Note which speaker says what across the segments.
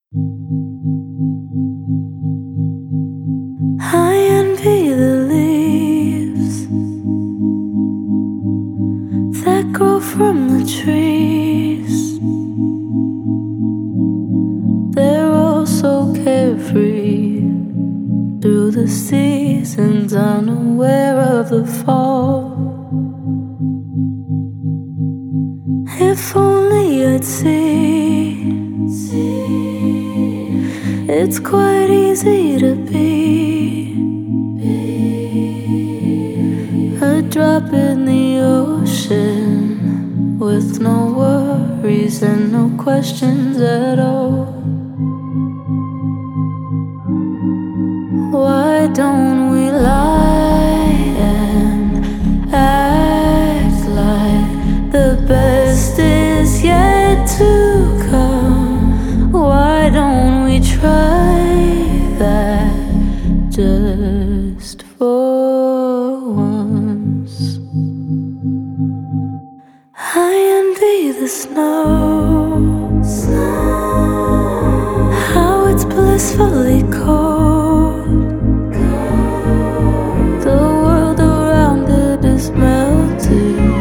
Speaker 1: I envy the leaves that grow from the trees. They're all so carefree through the seasons, unaware of the fall. If only I'd see, it's quite easy to be a drop in the ocean with no worries and no questions at all. Why don't we lie and act like the best is yet to come? Why don't we try that just for once? I envy the snow, how it's blissfully cold. The world around it is melting,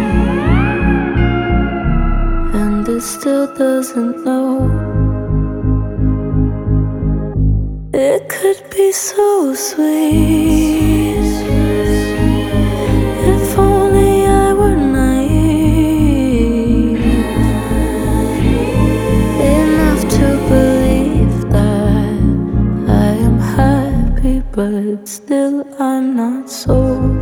Speaker 1: and it still doesn't know. It could be so sweet if only I were naive enough to believe that I am happy, but still I'm not so.